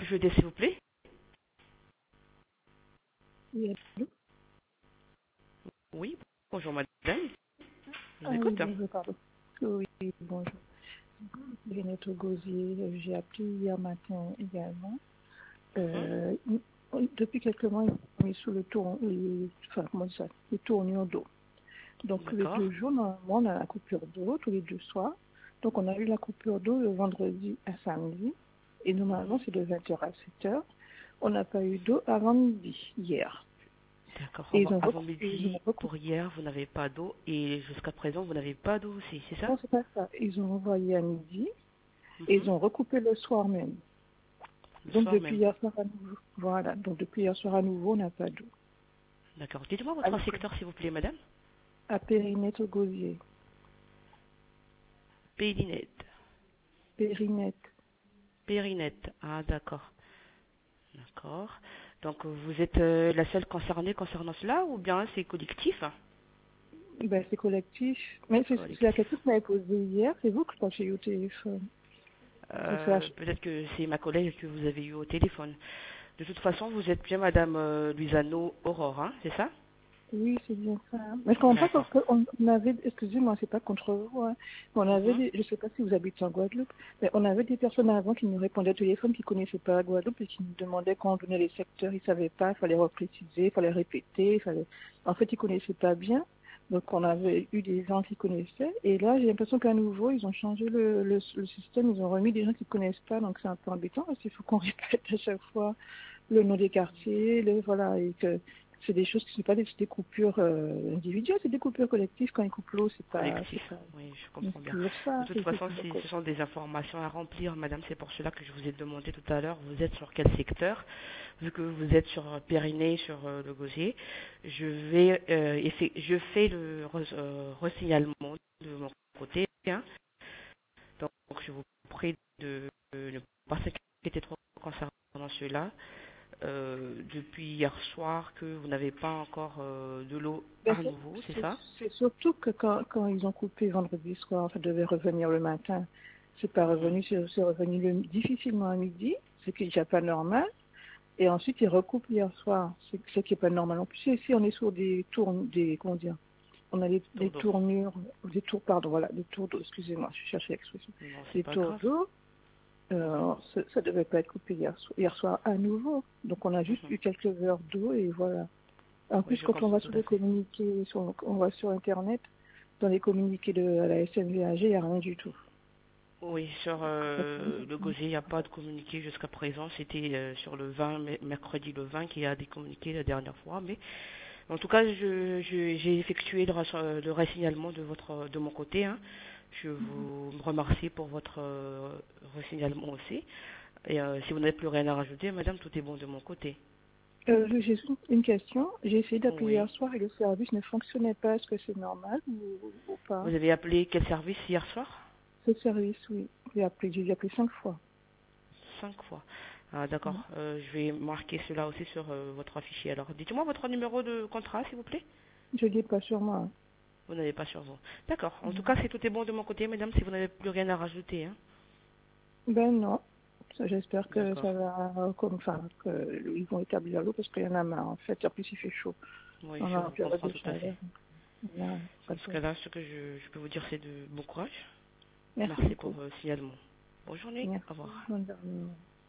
puis-je aider, s'il vous plaît? Oui, allô. Oui, bonjour madame. Je vous Ah oui, écoute. bonjour, pardon. Oui, bonjour. Jeannette Gosier, j'ai appelé hier matin également. Mhm. Depuis quelques mois, ils sont mis sous le tour, enfin, comment on dit ça, les tournures d'eau. Donc, tous les D'accord. 2 jours, normalement, on a la coupure d'eau, tous les 2 soirs. Donc, on a eu la coupure d'eau le vendredi à samedi. Et normalement, Mhm. c'est de 20h à 7h. On n'a pas eu d'eau avant midi, hier. D'accord. Et Avant ils ont midi, recoupé. pour hier, vous n'avez pas d'eau et jusqu'à présent, vous n'avez pas d'eau aussi, c'est ça? Non, c'est pas ça. Ils ont envoyé à midi et Mhm. ils ont recoupé le soir même. Le Donc, soir depuis même. hier soir à nouveau. Voilà. Donc, depuis hier soir à nouveau, on n'a pas d'eau. D'accord. Dites-moi votre Avec secteur, s'il vous plaît, madame. à périmètre gosier. Périnette. Périmètre. Périnette. Ah, d'accord. D'accord. Donc, vous êtes la seule concernée concernant cela ou bien c'est collectif? Ben, c'est collectif. Mais c'est la Collectif. question que vous m'avez posée hier. C'est vous que je pense que j'ai eu au téléphone. Peut-être que c'est ma collègue que vous avez eu au téléphone. De toute façon, vous êtes bien Madame Luisano Aurore, hein, c'est ça? Oui, c'est bien ça. Mais je comprends pas D'accord. qu'on avait, excusez-moi, c'est pas contre vous, hein. On avait Mhm. des, je sais pas si vous habitez en Guadeloupe, mais on avait des personnes avant qui nous répondaient au téléphone qui connaissaient pas la Guadeloupe et qui nous demandaient quand on donnait les secteurs, ils savaient pas, il fallait repréciser, il fallait répéter, en fait, ils connaissaient pas bien. Donc, on avait eu des gens qui connaissaient. Et là, j'ai l'impression qu'à nouveau, ils ont changé le système, ils ont remis des gens qui connaissent pas, donc c'est un peu embêtant parce qu'il faut qu'on répète à chaque fois le nom des quartiers, voilà, et que c'est des choses qui ne sont pas des coupures individuelles, c'est des coupures collectives. Quand ils coupent l'eau, Collectif, c'est pas, oui, je mais comprends c'est bien. toujours De ça, toute façon, ce sont des informations à remplir, Madame, c'est pour cela que je vous ai demandé tout à l'heure, vous êtes sur quel secteur? Vu que vous êtes sur Périnée, sur le Gosier, je fais le resignalement de mon côté, hein. Donc, je vous prie de ne pas s'inquiéter trop concernant cela. Depuis hier soir que vous n'avez pas encore de l'eau ben, à nouveau, c'est ça? c'est surtout que quand ils ont coupé vendredi soir, ça devait revenir le matin. C'est pas Mhm. revenu, c'est revenu difficilement à midi, ce qui est déjà pas normal. Et ensuite, ils recoupent hier soir, ce qui est pas normal. En plus, ici, on est sur des tours, comment dire, on a des Tour d'eau. tournures, des tours, pardon, voilà, des tours d'eau, excusez-moi, je cherchais l'expression. Non, c'est Des pas tours grave. d'eau. Ça devait pas être coupé hier soir à nouveau. Donc on a juste Mhm. eu quelques heures d'eau et voilà. En Oui, plus, je quand on va comprends tout sur à les fait. communiqués, on va sur Internet, dans les communiqués de la SNVAG, il n'y a rien du tout. Oui, sur le Gosier, il n'y a pas de communiqué jusqu'à présent. C'était sur le 20, mercredi le 20, qu'il y a des communiqués la dernière fois. Mais en tout cas, j'ai effectué le ressignalement de mon côté, hein. Je vous remercie pour votre ressignalement aussi. Et si vous n'avez plus rien à rajouter, madame, tout est bon de mon côté. J'ai juste une question. J'ai essayé d'appeler Oui. hier soir et le service ne fonctionnait pas. Est-ce que c'est normal ou pas? Vous avez appelé quel service hier soir? Ce service, oui. J'ai appelé 5 fois. 5 fois. Ah, d'accord. Je vais marquer cela aussi sur votre fichier. Alors, dites-moi votre numéro de contrat, s'il vous plaît. Je ne l'ai pas sur moi. Vous n'avez pas sur vous. D'accord. En tout cas, si tout est bon de mon côté, mesdames, si vous n'avez plus rien à rajouter, hein. Ben non. J'espère que D'accord. ça va, qu'ils vont établir l'eau parce qu'il y en a marre. En fait, en plus, il fait chaud. Oui, On a je un période comprends de tout à fait. chaleur. Voilà, pas Dans de ce problème. cas-là, ce que je peux vous dire, c'est de bon courage. Merci Merci pour beaucoup. le signalement. Bonne journée. Merci. Au revoir. Bonne journée.